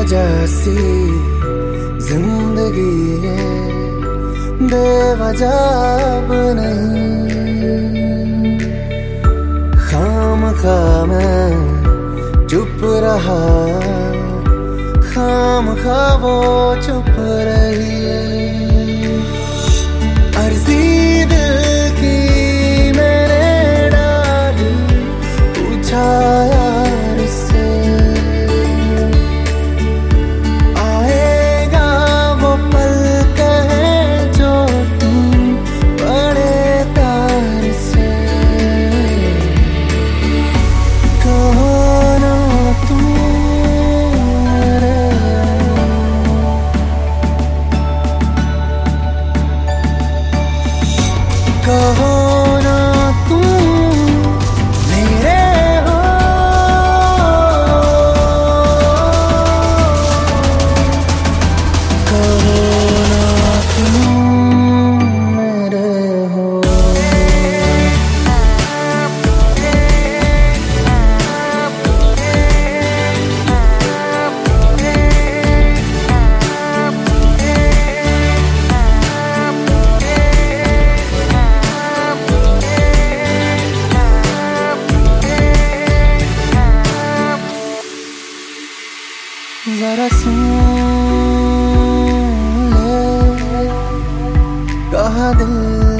बेवजह सी जिंदगी है, बेवजह अब नहीं। खामखा मैं चुप रहा, खामखा वो चुप रही। अर्जी दिल की मैंने डाली, पूछा यार से आएगा वो पल कहे जो तू बड़े प्यार से। कहो ना तू कहो ना तुम मेरे हो, कहो ना तुम मेरे हो। जरा सुन ले, कहा दिल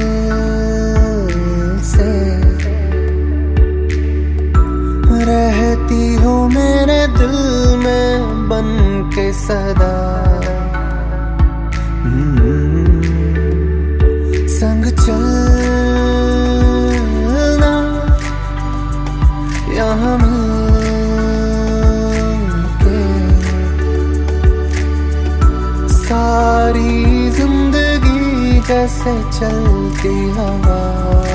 से रहती हो मेरे दिल में बन के सदा। संग चलना यहाँ सारी जिंदगी जैसे चलती हवा।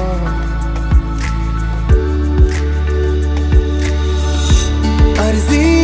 अर्जी